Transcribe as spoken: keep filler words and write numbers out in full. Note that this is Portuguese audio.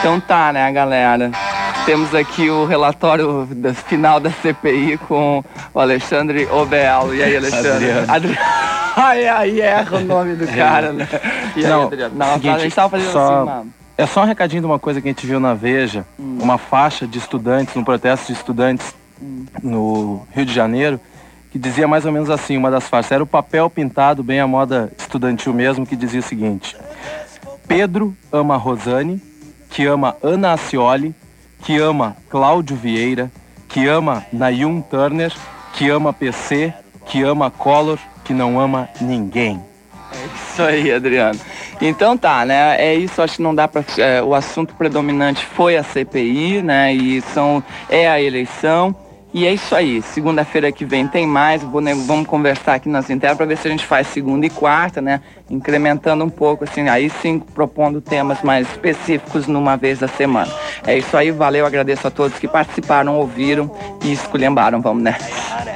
Então tá, né, galera? Temos aqui o relatório da, final da C P I com o Alexandre Obeal. E aí, Alexandre? Adriano. Adriano. Ai, aí erra o nome do cara, né? E aí, Não, Adriano? Não, seguinte, a gente tava fazendo só, assim, mano. É só um recadinho de uma coisa que a gente viu na Veja, hum. uma faixa de estudantes, um protesto de estudantes hum. no Rio de Janeiro, que dizia mais ou menos assim, uma das faixas, era o papel pintado, bem à moda estudantil mesmo, que dizia o seguinte: Pedro ama Rosane, que ama Ana Ascioli, que ama Cláudio Vieira, que ama Nayun Turner, que ama P C, que ama Collor, que não ama ninguém. É isso aí, Adriano. Então tá, né? É isso, acho que não dá pra... É, o assunto predominante foi a C P I, né? E são, é a eleição. E é isso aí. Segunda-feira que vem tem mais. Vamos conversar aqui nas internas pra ver se a gente faz segunda e quarta, né? Incrementando um pouco, assim, aí sim propondo temas mais específicos numa vez da semana. É isso aí, valeu, agradeço a todos que participaram, ouviram e esculhambaram. Vamos nessa.